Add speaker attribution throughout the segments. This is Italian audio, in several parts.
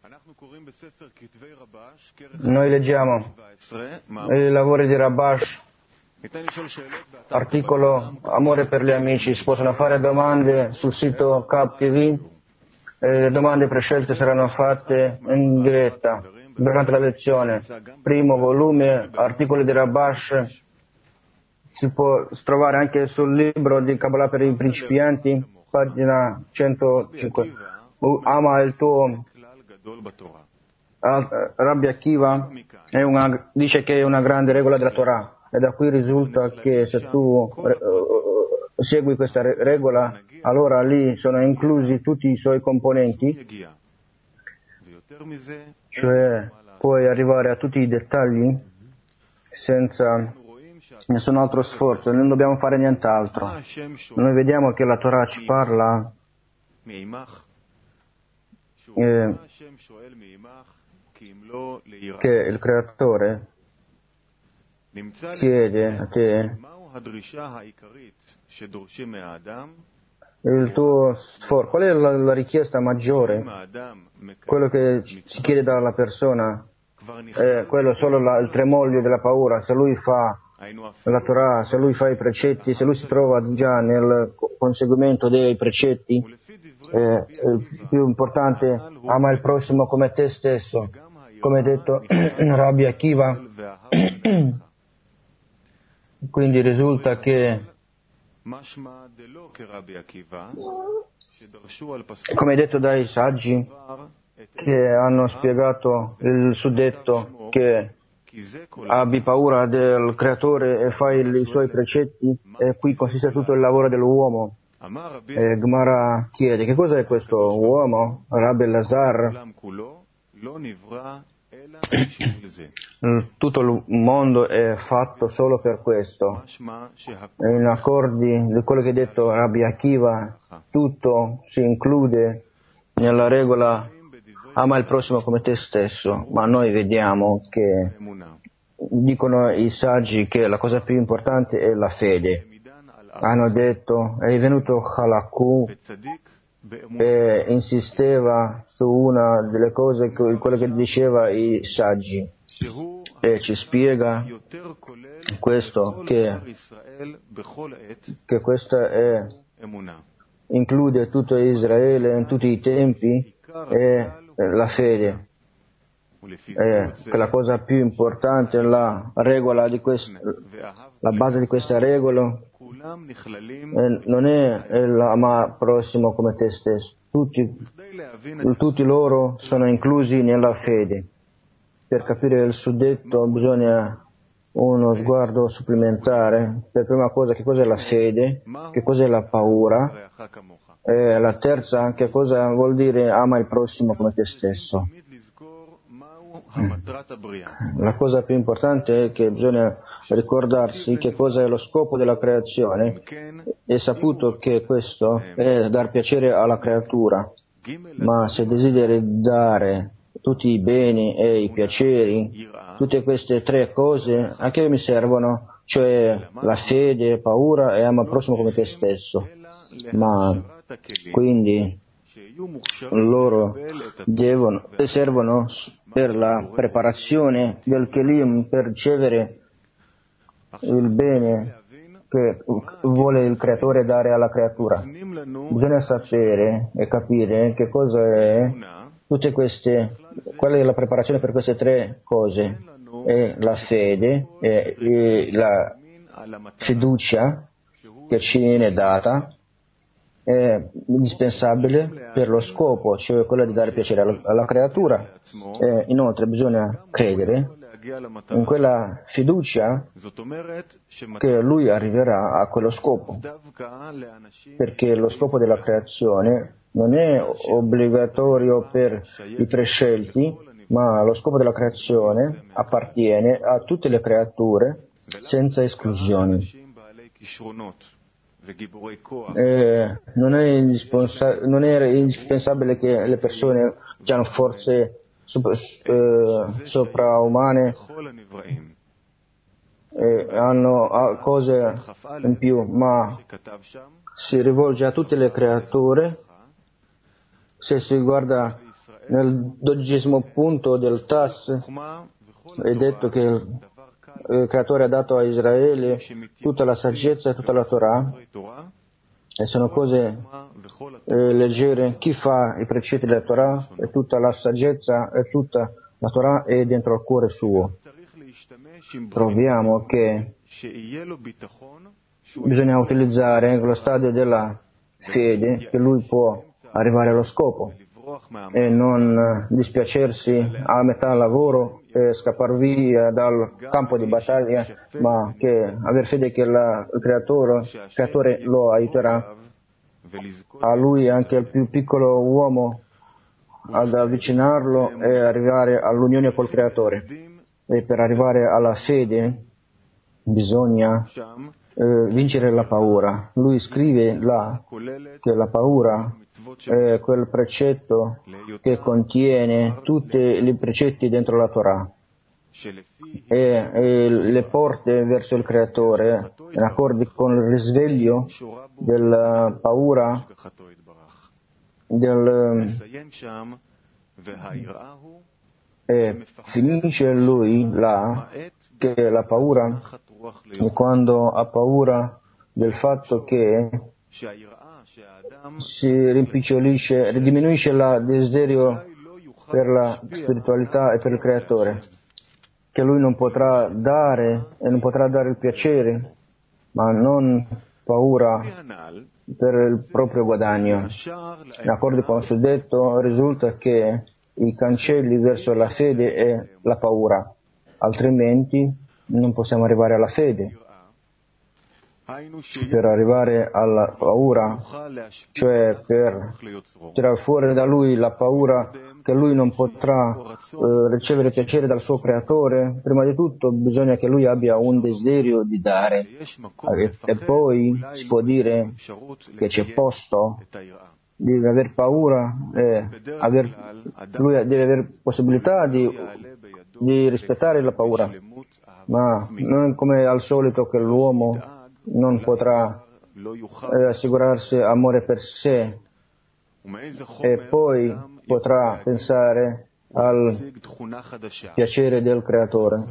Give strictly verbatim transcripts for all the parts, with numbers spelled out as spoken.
Speaker 1: Noi leggiamo i lavori di Rabash, articolo Amore per gli amici. Si possono fare domande sul sito K T V e le domande prescelte saranno fatte in diretta durante la lezione. Primo volume, articoli di Rabash, si può trovare anche sul libro di Kabbalah per i principianti, pagina centocinque. Ama il tuo Rabbi Akiva è una, dice che è una grande regola della Torah, e da qui risulta che se tu uh, segui questa re- regola, allora lì sono inclusi tutti i suoi componenti, cioè puoi arrivare a tutti i dettagli senza nessun altro sforzo, non dobbiamo fare nient'altro. Noi vediamo che la Torah ci parla eh, che il Creatore chiede a te il tuo sforzo. Qual è la, la richiesta maggiore? Quello che si chiede dalla persona è quello solo la, il tremoglio della paura. Se lui fa la Torah, se lui fa i precetti, se lui si trova già nel conseguimento dei precetti, eh, il più importante, ama il prossimo come te stesso, come detto Rabbi Akiva. Quindi risulta che, come detto dai saggi che hanno spiegato il suddetto, che abbi paura del Creatore e fai i suoi precetti, e qui consiste tutto il lavoro dell'uomo. E Gemara chiede: che cosa è questo uomo? Rabbi Lazar: tutto il mondo è fatto solo per questo. E in accordi di quello che ha detto Rabbi Akiva, tutto si include nella regola ama il prossimo come te stesso. Ma noi vediamo che dicono i saggi che la cosa più importante è la fede. Hanno detto, è venuto Halaku e insisteva su una delle cose, quello che diceva i saggi, e ci spiega questo, che, che questa è, include tutto Israele in tutti i tempi, e la fede. E che la cosa più importante, la regola di quest, la base di questa regola eh, non è l'ama prossimo come te stesso. Tutti, tutti loro sono inclusi nella fede. Per capire il suddetto bisogna uno sguardo supplementare. Per prima cosa, che cos'è la fede, che cos'è la paura, e la terza, che cosa vuol dire ama il prossimo come te stesso. La cosa più importante è che bisogna ricordarsi che cosa è lo scopo della creazione, e saputo che questo è dar piacere alla creatura. Ma se desideri dare tutti i beni e i piaceri, tutte queste tre cose a che mi servono? Cioè la fede, paura e ama il prossimo come te stesso. Ma quindi loro devono, servono per la preparazione del Kelim, per ricevere il bene che vuole il Creatore dare alla creatura. Bisogna sapere e capire che cosa è tutte queste, qual è la preparazione per queste tre cose. È la fede, è, è la fiducia che ci viene data, è indispensabile per lo scopo, cioè quello di dare piacere alla, alla creatura. E inoltre bisogna credere in quella fiducia che lui arriverà a quello scopo, perché lo scopo della creazione non è obbligatorio per i prescelti, ma lo scopo della creazione appartiene a tutte le creature senza esclusioni. Eh, non, è indispensa- non è indispensabile che le persone che hanno forze sopra, eh, sopraumane eh, hanno cose in più, ma si rivolge a tutte le creature. Se si guarda Nel dodicesimo punto del T A S è detto che il Creatore ha dato a Israele tutta la saggezza e tutta la Torah, e sono cose eh, leggere. Chi fa i precetti della Torah e tutta la saggezza e tutta la Torah è dentro il cuore suo. Troviamo che bisogna utilizzare lo stadio della fede, che lui può arrivare allo scopo e non dispiacersi a metà lavoro e scappare via dal campo di battaglia, ma che aver fede che la, il creatore, il creatore lo aiuterà a lui, anche il più piccolo uomo, ad avvicinarlo e arrivare all'unione col creatore. E per arrivare alla fede bisogna eh, vincere la paura. Lui scrive là che la paura è quel precetto che contiene tutti i precetti dentro la Torah, e, e le porte verso il creatore, in accordo con il risveglio della paura, del, e finisce lui là che la paura è quando ha paura del fatto che si rimpicciolisce, diminuisce il desiderio per la spiritualità e per il creatore, che lui non potrà dare e non potrà dare il piacere, ma non paura per il proprio guadagno. In accordo con il suddetto risulta che i cancelli verso la fede è la paura, altrimenti non possiamo arrivare alla fede. Per arrivare alla paura, cioè per tirare fuori da lui la paura che lui non potrà eh, ricevere piacere dal suo creatore, prima di tutto bisogna che lui abbia un desiderio di dare, e, e poi si può dire che c'è posto di aver paura, e aver, lui deve avere possibilità di, di rispettare la paura, ma non come al solito che l'uomo non potrà eh, assicurarsi amore per sé e poi potrà pensare al piacere del creatore.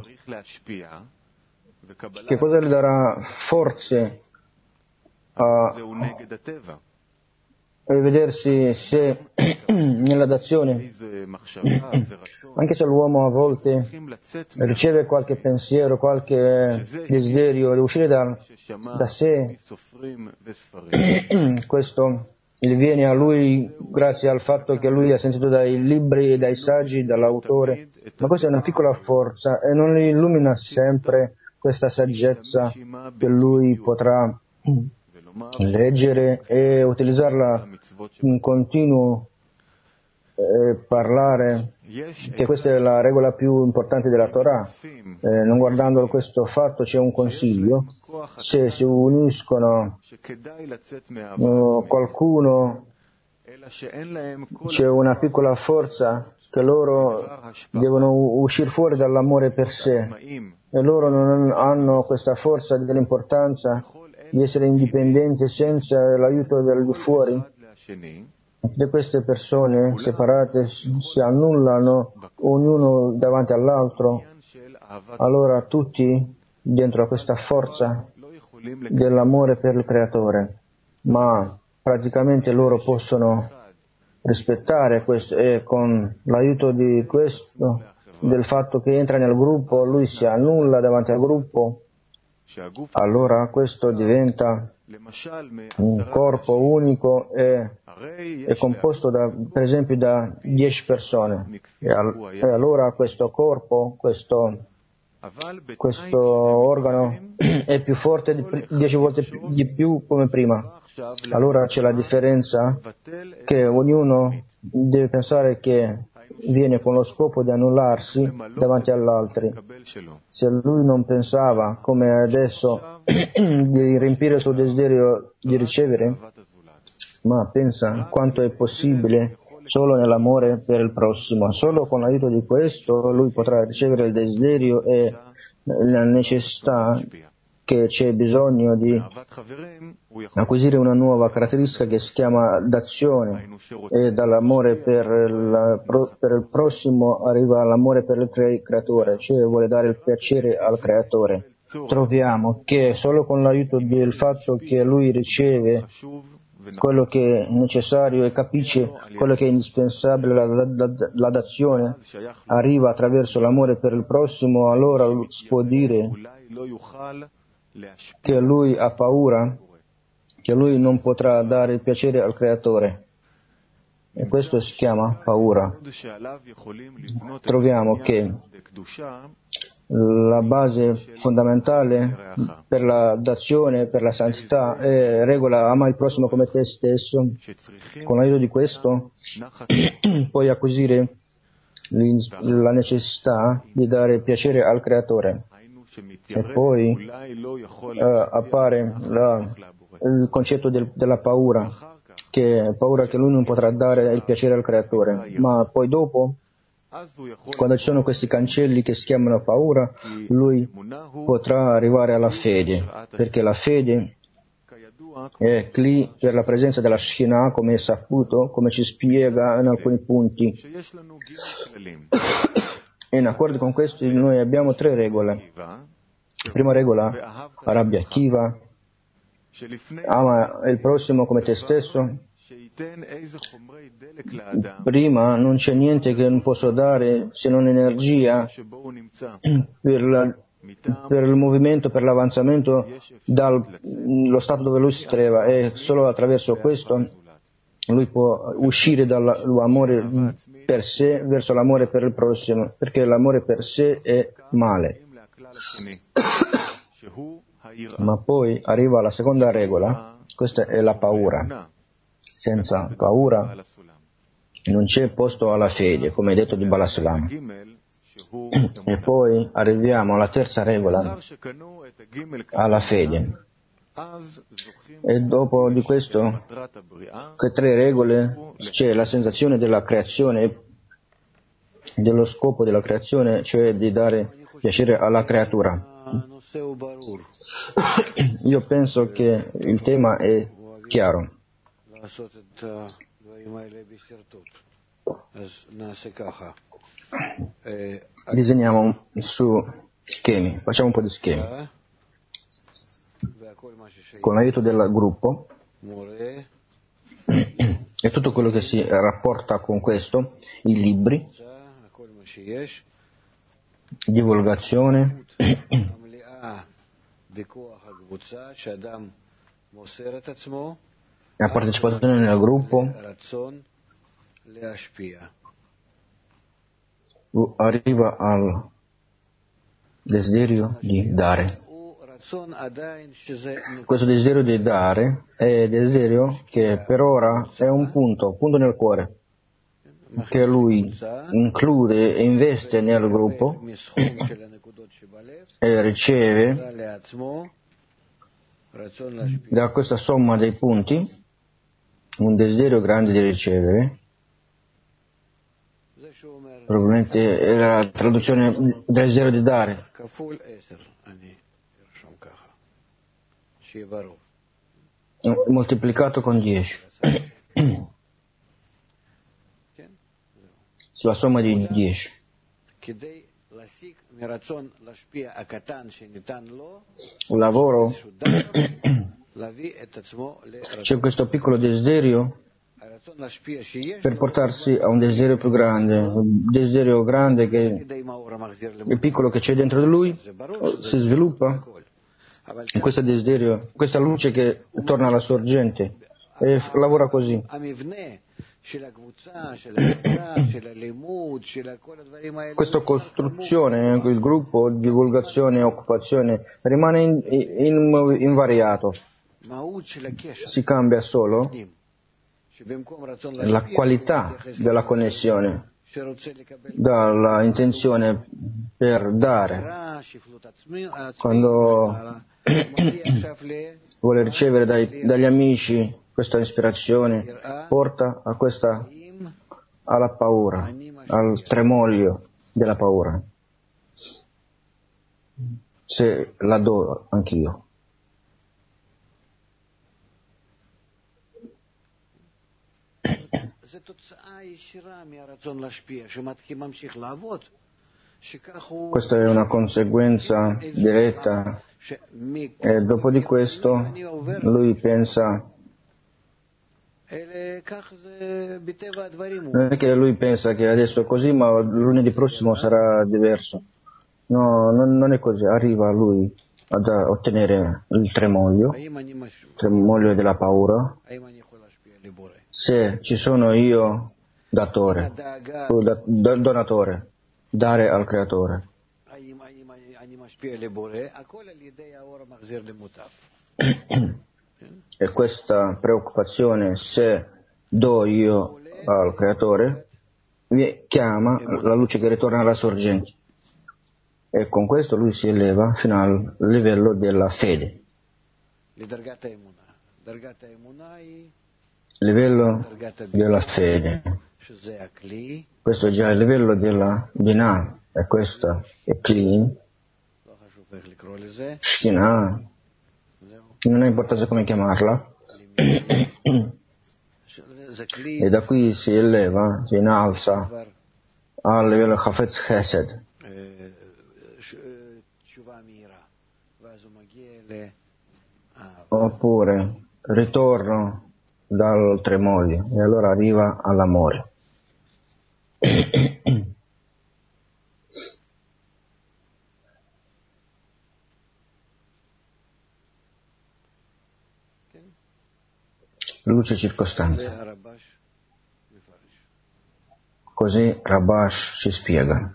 Speaker 1: Che cosa gli darà forze a e vedersi se nella d'azione, anche se l'uomo a volte riceve qualche pensiero, qualche desiderio di uscire da, da sé, questo gli viene a lui grazie al fatto che lui ha sentito dai libri e dai saggi, dall'autore, ma questa è una piccola forza e non gli illumina sempre questa saggezza che lui potrà leggere e utilizzarla in continuo, eh, parlare, che questa è la regola più importante della Torah. Eh, non guardando questo fatto c'è un consiglio: se si uniscono uh, qualcuno, c'è una piccola forza che loro devono uscire fuori dall'amore per sé, e loro non hanno questa forza dell'importanza di essere indipendenti senza l'aiuto del di fuori. Tutte queste persone separate si annullano ognuno davanti all'altro, allora tutti dentro a questa forza dell'amore per il creatore, ma praticamente loro possono rispettare questo, e con l'aiuto di questo, del fatto che entra nel gruppo, lui si annulla davanti al gruppo. Allora questo diventa un corpo unico e è composto da, per esempio, da dieci persone, e, al, e allora questo corpo, questo, questo organo è più forte di dieci volte di più come prima. Allora c'è la differenza che ognuno deve pensare che viene con lo scopo di annullarsi davanti agli altri. Se lui non pensava, come adesso, di riempire il suo desiderio di ricevere, ma pensa quanto è possibile solo nell'amore per il prossimo. Solo con l'aiuto di questo lui potrà ricevere il desiderio e la necessità che c'è bisogno di acquisire una nuova caratteristica che si chiama d'azione, e dall'amore per, la, per il prossimo arriva l'amore per il creatore, cioè vuole dare il piacere al creatore. Troviamo che solo con l'aiuto del fatto che lui riceve quello che è necessario e capisce quello che è indispensabile, la, la, la, la d'azione arriva attraverso l'amore per il prossimo, allora si può dire che lui ha paura, che lui non potrà dare il piacere al creatore, e questo si chiama paura. Troviamo che la base fondamentale per la d'azione, per la santità, è regola ama il prossimo come te stesso. Con l'aiuto di questo puoi acquisire la necessità di dare piacere al creatore, e poi uh, appare la, il concetto del, della paura, che è paura che lui non potrà dare il piacere al creatore, ma poi dopo, quando ci sono questi cancelli che si chiamano paura, lui potrà arrivare alla fede, perché la fede è lì per la presenza della Shekhinah, come è saputo, come ci spiega in alcuni punti. E in accordo con questo noi abbiamo tre regole. Prima regola, Rabbi Akiva, ama il prossimo come te stesso. Prima non c'è niente che non posso dare se non energia per, la, per il movimento, per l'avanzamento dallo stato dove lui si trova, e solo attraverso questo lui può uscire dall'amore per sé verso l'amore per il prossimo, perché l'amore per sé è male. Ma poi arriva la seconda regola, questa è la paura. Senza paura non c'è posto alla fede, come detto di Balasulam. E poi arriviamo alla terza regola, alla fede. E dopo di questo, che tre regole, c'è la sensazione della creazione, dello scopo della creazione, cioè di dare piacere alla creatura. Io penso che il tema è chiaro. Disegniamo su schemi, facciamo un po' di schemi. Con l'aiuto del gruppo e tutto quello che si rapporta con questo, i libri, divulgazione, la partecipazione nel gruppo, arriva al desiderio di dare. Questo desiderio di dare è desiderio che per ora è un punto, punto nel cuore, che lui include e investe nel gruppo e riceve da questa somma dei punti un desiderio grande di ricevere. Probabilmente è la traduzione del desiderio di dare. Moltiplicato con dieci. Sulla somma di dieci. Un lavoro, c'è questo piccolo desiderio per portarsi a un desiderio più grande, un desiderio grande che il piccolo che c'è dentro di lui si sviluppa, e questo desiderio, questa luce che torna alla sorgente e lavora così. Questa costruzione, il gruppo, divulgazione e occupazione rimane in, in, invariato, si cambia solo la qualità della connessione dalla intenzione per dare. Quando vuole ricevere dai, dagli amici questa ispirazione, porta a questa, alla paura, al tremolio della paura. se la do anch'io.
Speaker 2: Questa è una conseguenza diretta e dopo di questo lui pensa,
Speaker 1: non è che lui pensa che adesso è così ma lunedì prossimo sarà diverso. No, non, non è così, arriva lui ad ottenere il tremoglio, il tremoglio della paura. Se ci sono io datore, da, da, donatore, dare al creatore. E questa preoccupazione, se do io al creatore, mi chiama la luce che ritorna alla sorgente. E con questo lui si eleva fino al livello della fede. Livello della fede. Questo è già il livello della Binah, e questo è Kli, Shekhinah, non ha importanza come chiamarla, e da qui si eleva, si innalza al livello Chafetz Chesed, oppure ritorno dal tremoglio e allora arriva all'amore. Luce circostante. Così Rabash ci spiega.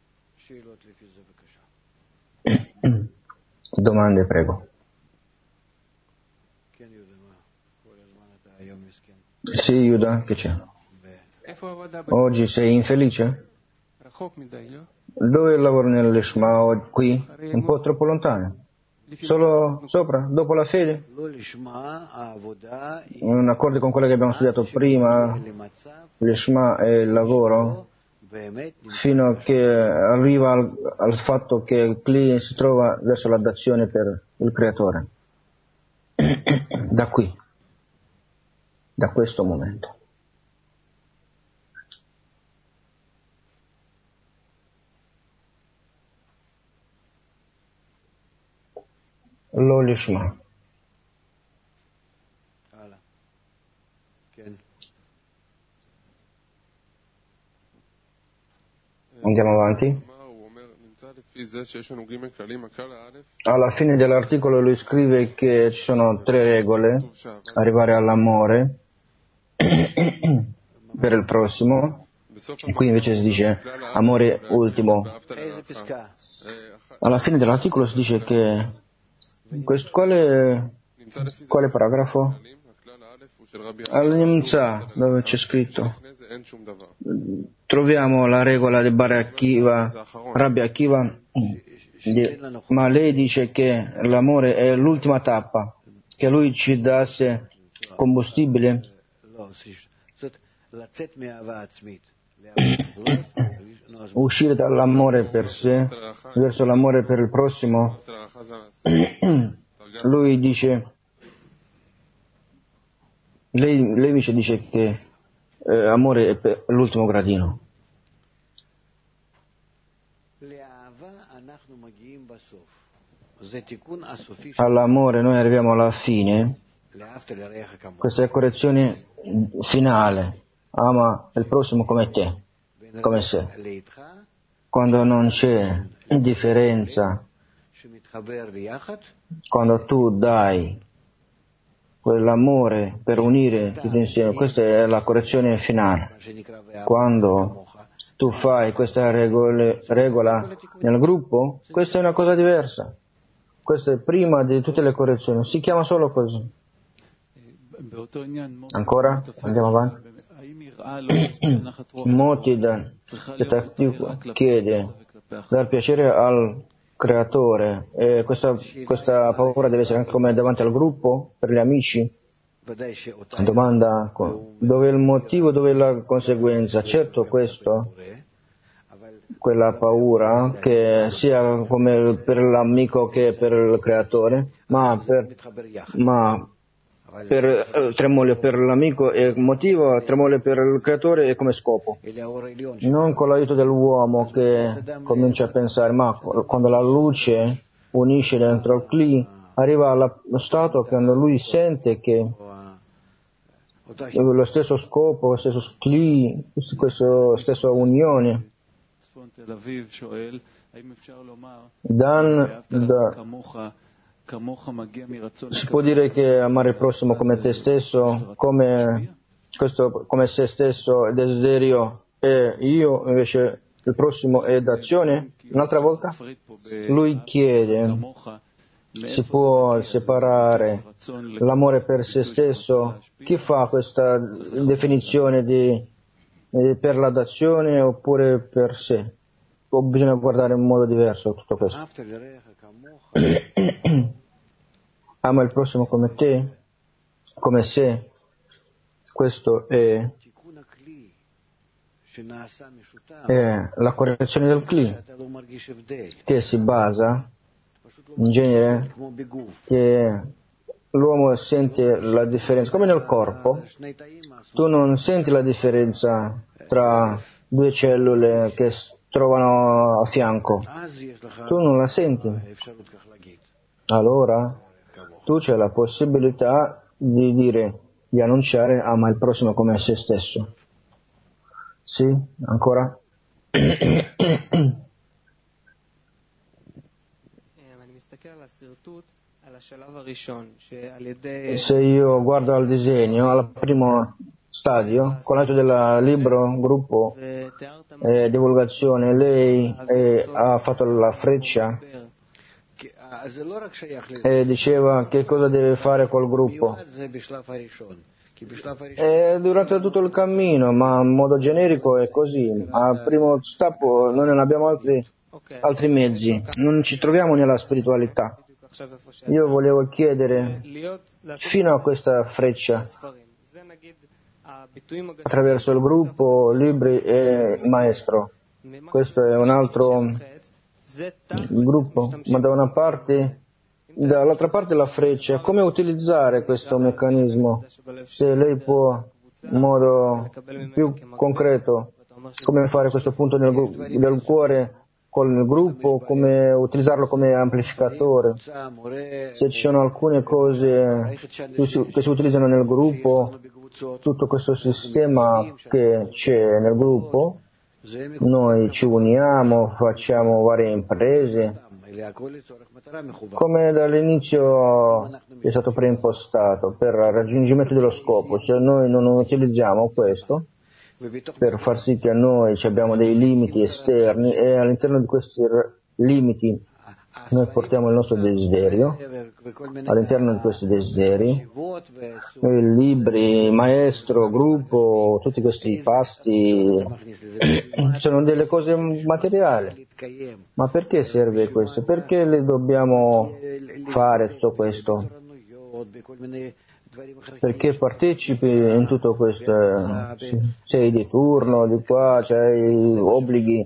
Speaker 1: Domande, prego. Sì, Yuda, che c'è? Oggi sei infelice? Dove lavoro nell'Ishma? Qui? Un po' troppo lontano? Solo sopra, dopo la fede? In accordo con quello che abbiamo studiato prima, l'Ishma è il lavoro, fino a che arriva al, al fatto che il Kli si trova verso l'adazione per il creatore. Da qui, da questo momento. Lo Lishma. Andiamo avanti. Alla fine dell'articolo lui scrive che ci sono tre regole: arrivare all'amore per il prossimo, e qui invece si dice amore ultimo. Alla fine dell'articolo si dice che questo, quale, quale paragrafo? All'Imza, dove c'è scritto, troviamo la regola di Bar Akiva, Rabbi Akiva, ma lei dice che l'amore è l'ultima tappa, che lui ci dasse combustibile. Uscire dall'amore per sé verso l'amore per il prossimo. Lui dice, lei, lei invece dice che eh, amore è per l'ultimo gradino. All'amore noi arriviamo alla fine. Questa è correzione finale. Ama il prossimo come te, come sé. Quando non c'è indifferenza, quando tu dai quell'amore per unire tutti insieme, questa è la correzione finale. Quando tu fai questa regole, regola nel gruppo, questa è una cosa diversa. Questa è prima di tutte le correzioni, si chiama solo così. Ancora? Andiamo avanti. Motid chiede dar piacere al creatore, e questa, questa paura deve essere anche come davanti al gruppo, per gli amici. Domanda, dove è il motivo, dove è la conseguenza? Certo, questo quella paura che sia come per l'amico che per il creatore, ma per, ma per eh, tremole per l'amico è motivo, tremole per il creatore è come scopo. Non con l'aiuto dell'uomo che comincia a pensare, ma quando la luce unisce dentro il Kli, arriva allo stato quando lui sente che lo stesso scopo, lo stesso Kli, questa stessa unione. Dan, da, si può dire che amare il prossimo come te stesso, come, questo, come se stesso, il desiderio è io, invece il prossimo è d'azione. Un'altra volta lui chiede, si può separare l'amore per se stesso? Chi fa questa definizione di, di per la d'azione oppure per sé? O bisogna guardare in modo diverso tutto questo? Ama il prossimo come te, come se. Questo è, è la correzione del Kli, che si basa in genere che l'uomo sente la differenza, come nel corpo, tu non senti la differenza tra due cellule che si trovano a fianco, tu non la senti. Allora tu c'è la possibilità di dire, di annunciare ama il prossimo come se stesso. Sì, ancora? Se io guardo al disegno, al primo stadio, con l'aiuto del libro, gruppo, eh, divulgazione, lei eh, ha fatto la freccia e diceva che cosa deve fare col gruppo. E durante tutto il cammino, ma in modo generico è così. Al primo step noi non abbiamo altri, altri mezzi, non ci troviamo nella spiritualità. Io volevo chiedere fino a questa freccia, attraverso il gruppo, libri e maestro. Questo è un altro gruppo, ma da una parte, dall'altra parte la freccia. Come utilizzare questo meccanismo? Se lei può in modo più concreto, come fare questo punto nel, del cuore con il gruppo, come utilizzarlo come amplificatore. Se ci sono alcune cose che si, che si utilizzano nel gruppo, tutto questo sistema che c'è nel gruppo, noi ci uniamo, facciamo varie imprese, come dall'inizio è stato preimpostato per il raggiungimento dello scopo. Se noi non utilizziamo questo, per far sì che noi abbiamo dei limiti esterni e all'interno di questi limiti noi portiamo il nostro desiderio, all'interno di questi desideri, i libri, maestro, gruppo, tutti questi pasti sono delle cose materiali. Ma perché serve questo? Perché le dobbiamo fare tutto questo? Perché partecipi in tutto questo, sei di turno, di qua, c'hai obblighi.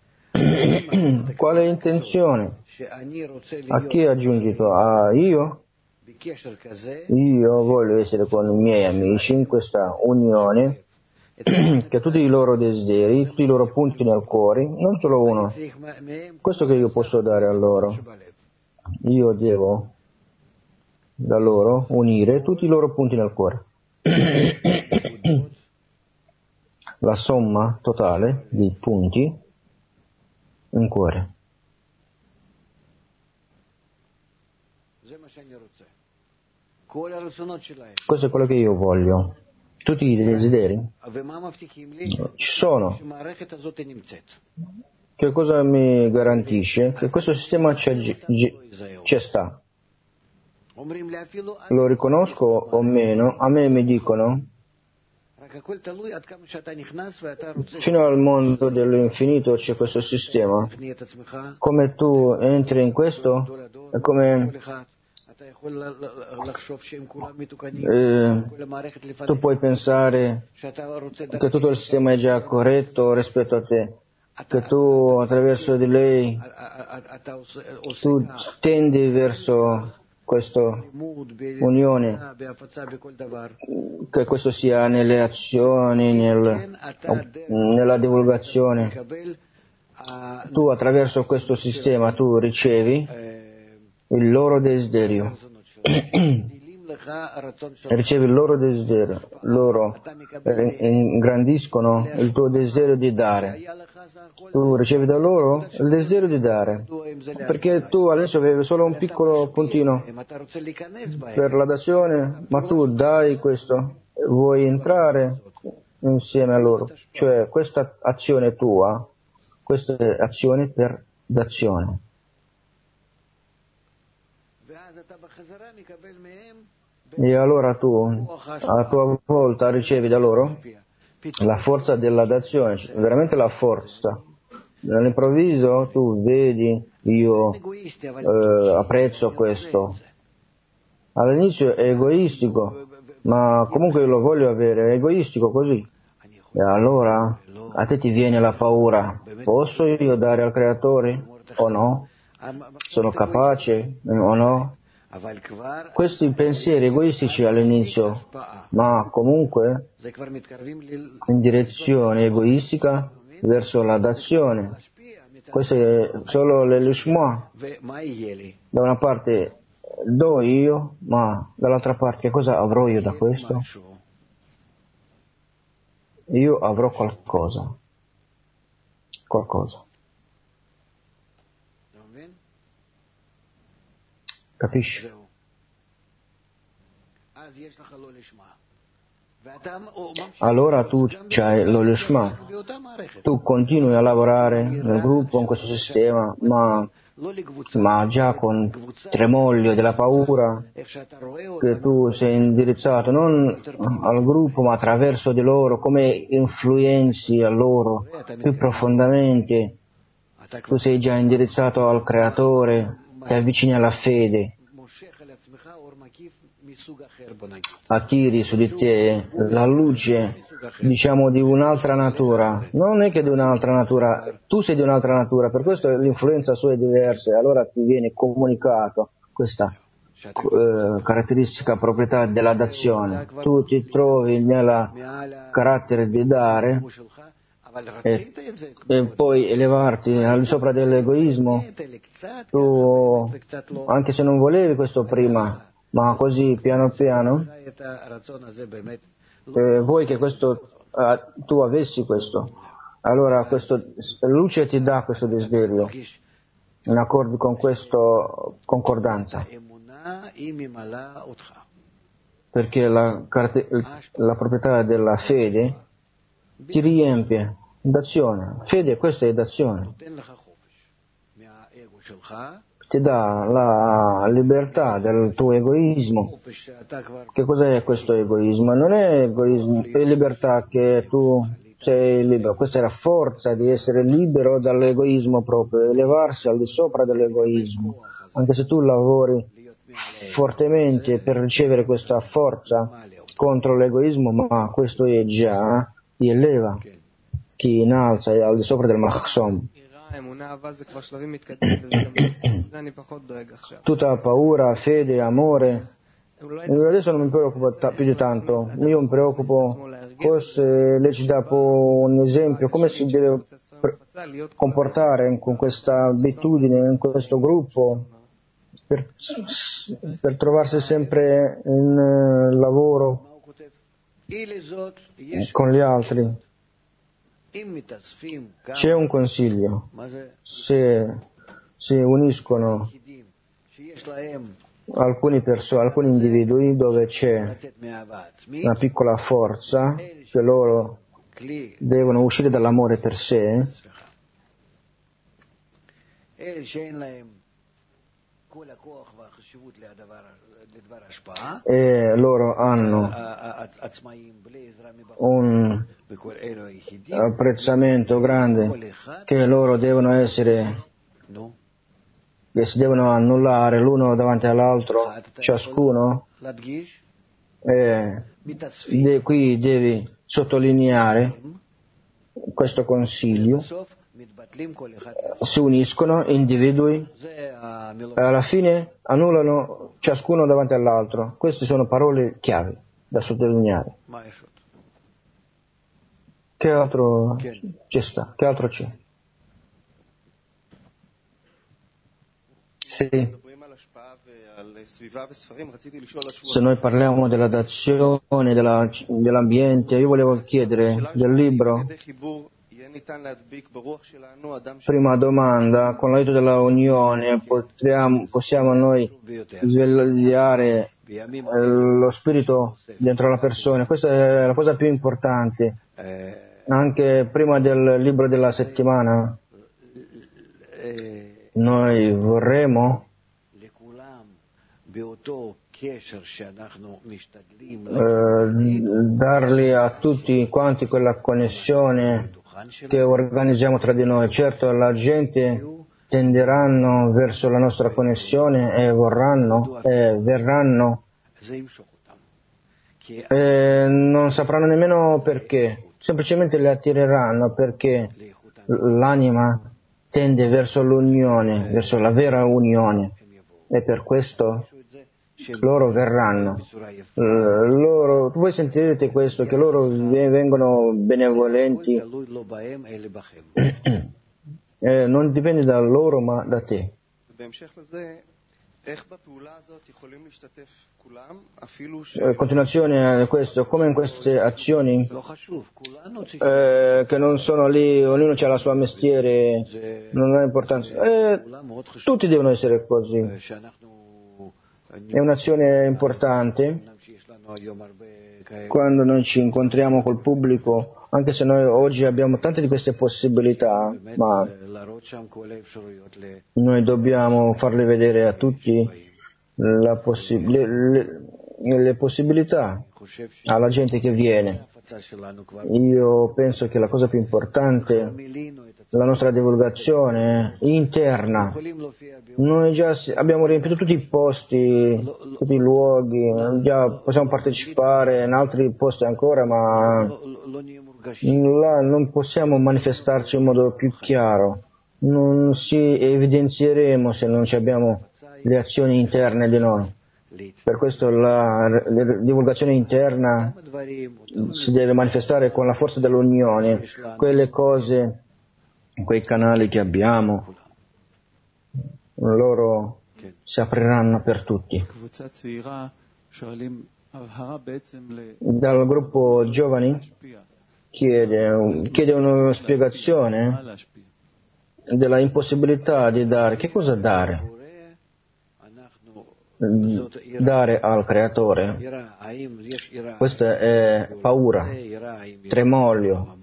Speaker 1: Quale intenzione? A chi aggiungi tu? A io? Io voglio essere con i miei amici in questa unione, che tutti i loro desideri, tutti i loro punti nel cuore, non solo uno. Questo che io posso dare a loro. Io devo da loro unire tutti i loro punti nel cuore. La somma totale di punti in cuore. Questo è quello che io voglio. Tutti i desideri ci sono. Che cosa mi garantisce? Che questo sistema c'è, c'è sta. Lo riconosco o meno, a me mi dicono fino al mondo dell'infinito c'è questo sistema. Come tu entri in questo, è come eh, tu puoi pensare che tutto il sistema è già corretto rispetto a te, che tu attraverso di lei tu tendi verso questa unione, che questo sia nelle azioni, nel, nella divulgazione. Tu attraverso questo sistema tu ricevi il loro desiderio. Ricevi il loro desiderio, loro ingrandiscono il tuo desiderio di dare. Tu ricevi da loro il desiderio di dare, perché tu adesso avevi solo un piccolo puntino per la dazione, ma tu dai questo, vuoi entrare insieme a loro, cioè questa azione tua, questa è azione per dazione. E allora tu, a tua volta, ricevi da loro la forza della dazione, veramente la forza. All'improvviso tu vedi, io eh, apprezzo questo. All'inizio è egoistico, ma comunque io lo voglio avere, è egoistico così. E allora a te ti viene la paura, posso io dare al Creatore o no? Sono capace o no? Questi pensieri egoistici all'inizio, ma comunque in direzione egoistica verso la dazione. Questo è solo l'elishma. Da una parte do io, ma dall'altra parte che cosa avrò io da questo? Io avrò qualcosa. Qualcosa. Capisci? Allora tu c'hai l'olishma, tu continui a lavorare nel gruppo, in questo sistema, ma, ma già con tremoglio della paura, che tu sei indirizzato non al gruppo ma attraverso di loro, come influenzi a loro più profondamente, tu sei già indirizzato al Creatore, ti avvicini alla fede, attiri su di te la luce, diciamo, di un'altra natura. Non è che di un'altra natura, tu sei di un'altra natura, per questo l'influenza sua è diversa, e allora ti viene comunicato questa eh, caratteristica proprietà della dazione. Tu ti trovi nel carattere di dare e, e poi elevarti al di sopra dell'egoismo. Tu, anche se non volevi questo prima, ma così piano piano eh, vuoi che questo eh, tu avessi questo, allora questa luce ti dà questo desiderio in accordo con questa concordanza, perché la, la proprietà della fede ti riempie d'azione. Fede, questa è d'azione, ti dà la libertà del tuo egoismo. Che cos'è questo egoismo? Non è egoismo, è libertà che tu sei libero. Questa è la forza di essere libero dall'egoismo proprio, elevarsi al di sopra dell'egoismo. Anche se tu lavori fortemente per ricevere questa forza contro l'egoismo, ma questo è già, ti eleva, ti innalza, è al di sopra del Mahsom. Tutta paura, fede, amore. Adesso non mi preoccupo t- più di tanto. Io mi preoccupo forse lei ci dà un esempio come si deve pr- comportare con questa abitudine, in questo gruppo, per, per trovarsi sempre in uh, lavoro con gli altri. C'è un consiglio: se si uniscono alcuni persone, alcuni individui dove c'è una piccola forza, che loro devono uscire dall'amore per sé, e loro hanno un apprezzamento grande, che loro devono essere, che si devono annullare l'uno davanti all'altro, ciascuno, e de, qui devi sottolineare questo consiglio, si uniscono, individui, e alla fine annullano ciascuno davanti all'altro. Queste sono parole chiave da sottolineare. Che altro c'è sta? Che altro c'è? Sì. Se noi parliamo della dazione, della, dell'ambiente, io volevo chiedere del libro. Prima domanda, con l'aiuto della unione potriamo, possiamo noi svegliare lo spirito dentro la persona. Questa è la cosa più importante. Anche prima del libro della settimana noi vorremmo eh, dargli a tutti quanti quella connessione che organizziamo tra di noi. Certo, la gente tenderanno verso la nostra connessione e vorranno e verranno e non sapranno nemmeno perché, semplicemente le attireranno perché l'anima tende verso l'unione, verso la vera unione, e per questo loro verranno. Uh, loro, voi sentirete questo, che loro vengono benevolenti, eh, non dipende da loro ma da te. In continuazione a questo, come in queste azioni eh, che non sono lì, ognuno ha la sua mestiere, non ha importanza, eh, tutti devono essere così. È un'azione importante quando noi ci incontriamo col pubblico, anche se noi oggi abbiamo tante di queste possibilità, ma noi dobbiamo farle vedere a tutti la possi- le, le, le possibilità alla gente che viene. Io penso che la cosa più importante è la nostra divulgazione interna. Noi già abbiamo riempito tutti i posti, tutti i luoghi, già possiamo partecipare in altri posti ancora, ma là non possiamo manifestarci in modo più chiaro. Non si evidenzieremo se non ci abbiamo le azioni interne di noi. Per questo la, la divulgazione interna si deve manifestare con la forza dell'unione, quelle cose, quei canali che abbiamo, loro si apriranno per tutti. Dal gruppo giovani chiede, chiede una spiegazione della impossibilità di dare. Che cosa dare? Dare al creatore. Questa è paura, tremolio.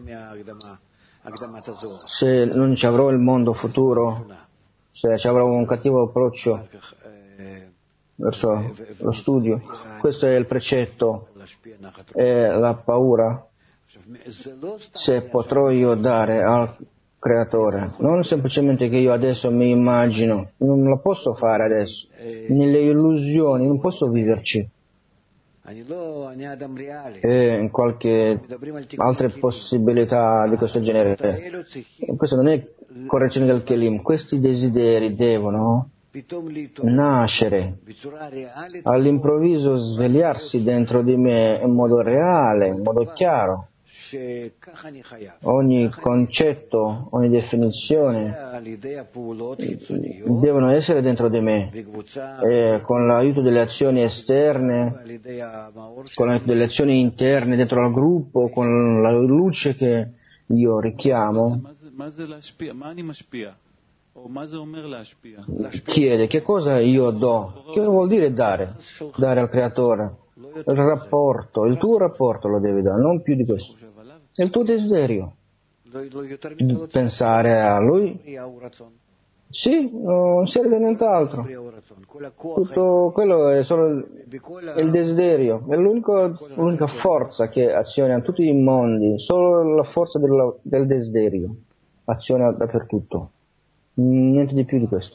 Speaker 1: Se non ci avrò il mondo futuro, se ci avrò un cattivo approccio verso lo studio, questo è il precetto, è la paura. Se potrò io dare al creatore, non semplicemente che io adesso mi immagino, non lo posso fare adesso, nelle illusioni, non posso viverci. E in qualche altre possibilità di questo genere. Questo non è correzione del Kelim, questi desideri devono nascere, all'improvviso svegliarsi dentro di me in modo reale, in modo chiaro. Ogni concetto, ogni definizione devono essere dentro di me, e con l'aiuto delle azioni esterne, con l'aiuto delle azioni interne dentro al gruppo, con la luce che io richiamo. Chiede che cosa io do, che vuol dire dare, dare al creatore, il rapporto, il tuo rapporto lo devi dare, non più di questo, è il tuo desiderio, pensare a lui, sì, non serve nient'altro, tutto quello è solo il, il desiderio, è l'unica, l'unica forza che aziona in tutti i mondi, solo la forza del, del desiderio aziona dappertutto. Niente di più di questo.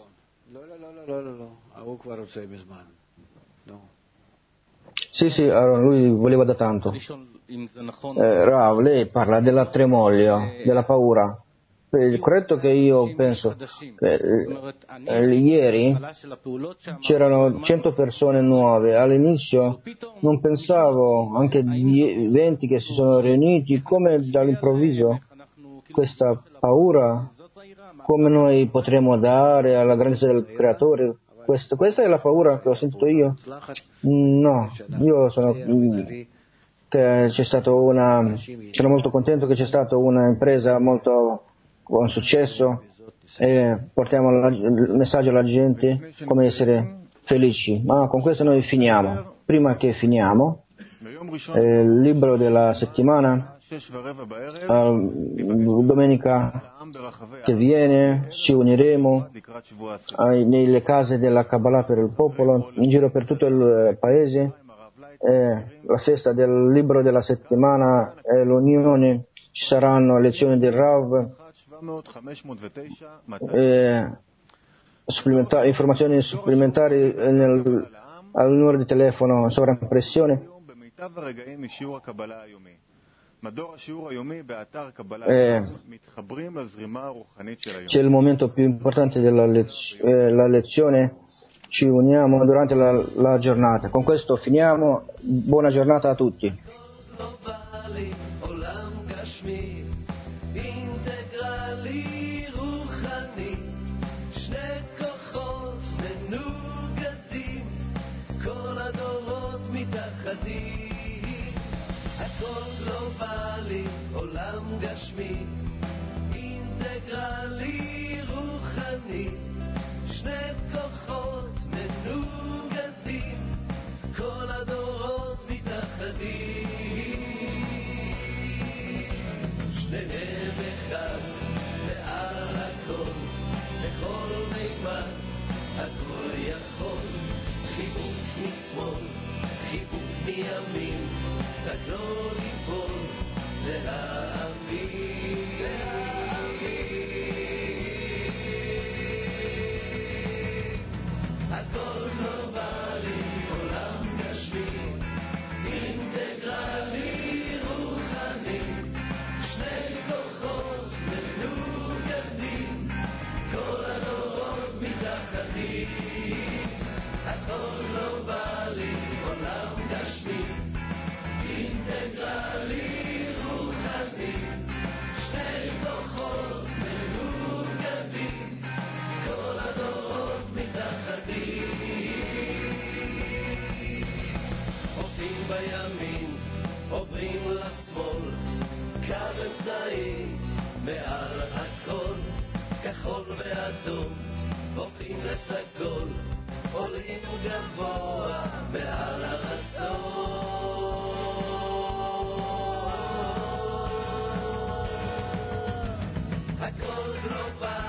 Speaker 1: Sì, sì, lui voleva da tanto. Eh, Rav, lei parla della tremolio, della paura. è corretto che io penso che eh, ieri c'erano cento persone nuove, all'inizio non pensavo, anche venti che si sono riuniti, come dall'improvviso questa paura, come noi potremo dare alla grandezza del Creatore. Questa, questa è la paura che ho sentito io? No, io sono... che c'è stato una, sono molto contento che c'è stata una impresa molto con successo e portiamo la, il messaggio alla gente come essere felici. Ma con questo noi finiamo. Prima che finiamo, eh, il libro della settimana, eh, domenica che viene ci uniremo ai, nelle case della Kabbalah per il popolo, in giro per tutto il paese. Eh, la festa del libro della settimana e l'unione, ci saranno lezioni del Rav, eh, supplementari, informazioni supplementari nel, al numero di telefono sovraimpressione. Eh, c'è il momento più importante della lez- eh, la lezione. Ci uniamo durante la, la giornata. Con questo finiamo. Buona giornata a tutti.
Speaker 3: הכל גלובלי